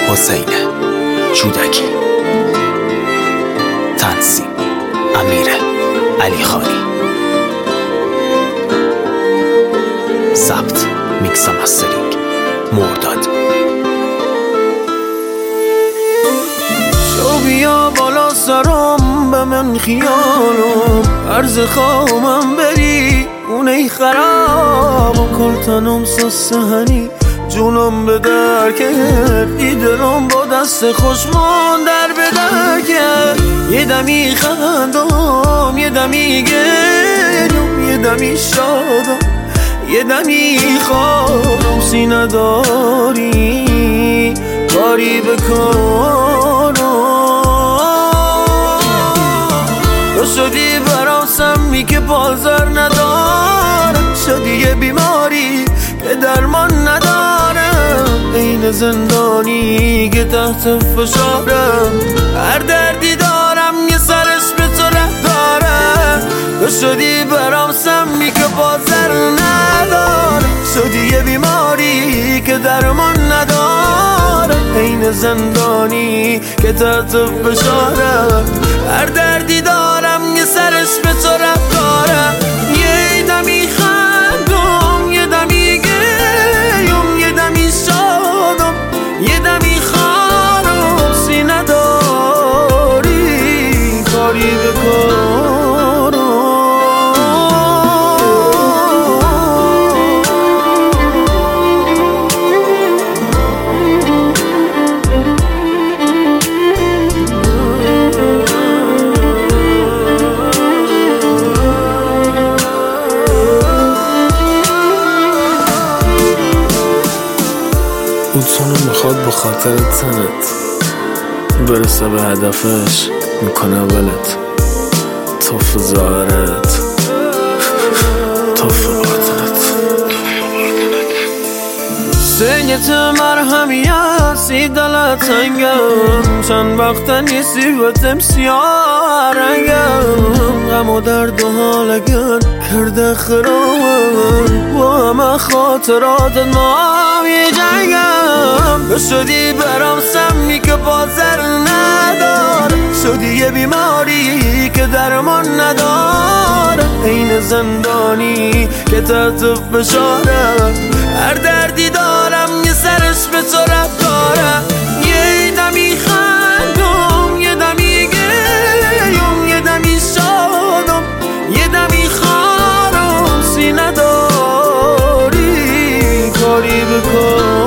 حسین جودکی، تنظیم امیر علیخانی، ضبط میکس و مسترینگ مرداد. شو بیا بالا سرم به من خیالم، عرض خواهم بری اونه خرابم، کل تنم سستهنی جونم به در کرد، ای دلم با دست خوشمان در به در کرد. یه دمی خندم، یه دمی گریم، یه دمی شادم، یه دمی خوابم. سینه داری کاری بکنم، تو شدی برام سمی که بازار ندارم، شدی یه بیماری که درمان ندارم، این زندانی که تحت فشارم، هر دردی دارم یه سرش به تو ره دارم. تو شدی برام سمی که بازار ندارم، شدی یه بیماری که درمان ندارم، این زندانی که تحت فشارم، هر دردی دارم یه سرش به تو ره دارم. یه دمی خندم، یه دمی گریم، یه دمی شادم، یه دمی خارم. سینه داری کاری بکنم، اونتونه میخواد به خاطر تنت برسه به هدفش، میکنه ولت توف ظاهرت توف باطنت. سنگت مرهمی هستی دلت تنگم، چند وقتا نیستی و تمسیار رنگم، غم و درد و حالگن کرده خرامم، با همه خاطرات ما هم یه جنگم. تو شدی برام سمی که بازر نداره، شدی یه بیماری که درمان نداره، این زندانی که تحت فشارم، هر دردی دارم یه سرش به تو ره دارم. یه دمی خندم، یه دمی گریم، یه دمی شادم، یه دمی خارم. سینه داری کاری بکن.